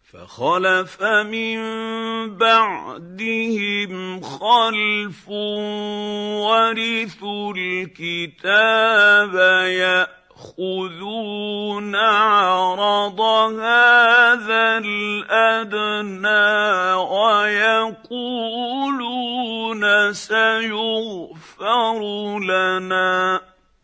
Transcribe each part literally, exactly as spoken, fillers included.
فخلف من بعدهم خلف ورثوا الكتاب يأخذون عرض هذا الأدنى ويقولون سيغفر لنا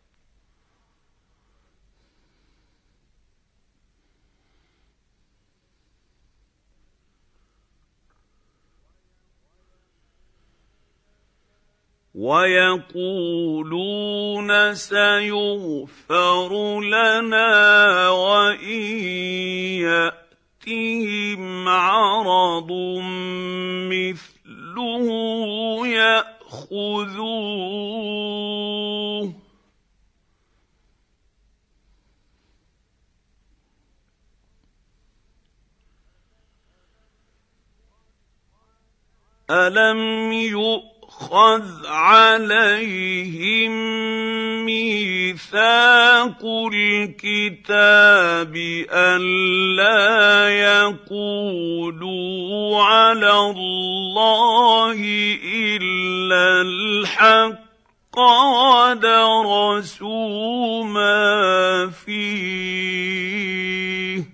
ويقولون سيغفر لنا وإن يأتهم عرض مثله يأخذوه ألم يؤمنوا خذ عليهم ميثاق الكتاب ألا يقولوا على الله إلا الحق ودرسوا ما فيه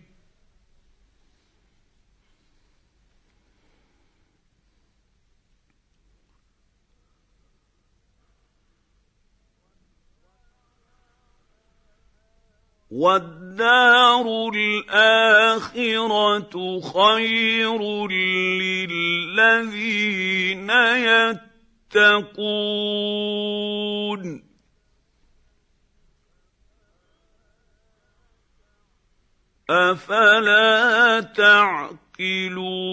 والدار الآخرة خير للذين يتقون أفلا تعقلون